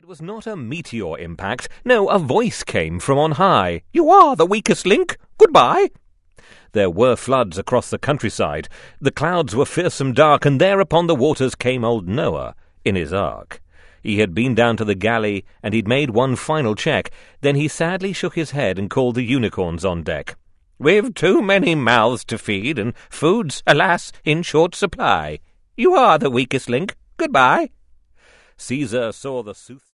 was not a meteor impact. No, a voice came from on high. "You are the weakest link. Goodbye." There were floods across the countryside. The clouds were fearsome dark, and there upon the waters came old Noah in his ark. He had been down to the galley, and he'd made one final check. Then he sadly shook his head and called the unicorns on deck. "We've too many mouths to feed, and food's, alas, in short supply. You are the weakest link. Goodbye." Caesar saw the sooth